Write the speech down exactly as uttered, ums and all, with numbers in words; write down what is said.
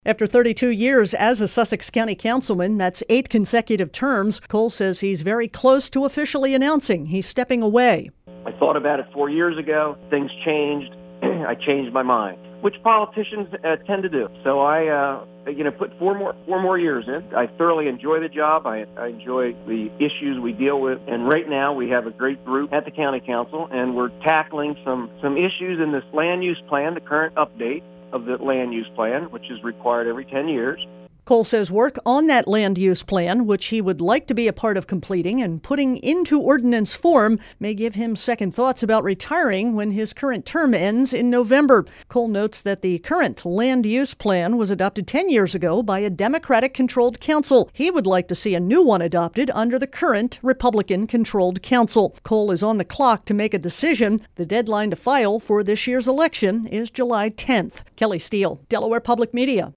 After thirty-two years as a Sussex County councilman, that's eight consecutive terms, Cole says he's very close to officially announcing he's stepping away. I thought about it four years ago. Things changed. I changed my mind, which politicians uh, tend to do. So I, uh, you know, put four more four more years in. I thoroughly enjoy the job. I, I enjoy the issues we deal with. And right now we have a great group at the county council, and we're tackling some, some issues in this land use plan, the current update of the land use plan, which is required every ten years. Cole says work on that land use plan, which he would like to be a part of completing and putting into ordinance form, may give him second thoughts about retiring when his current term ends in November. Cole notes that the current land use plan was adopted ten years ago by a Democratic-controlled council. He would like to see a new one adopted under the current Republican-controlled council. Cole is on the clock to make a decision. The deadline to file for this year's election is July tenth. Kelly Steele, Delaware Public Media.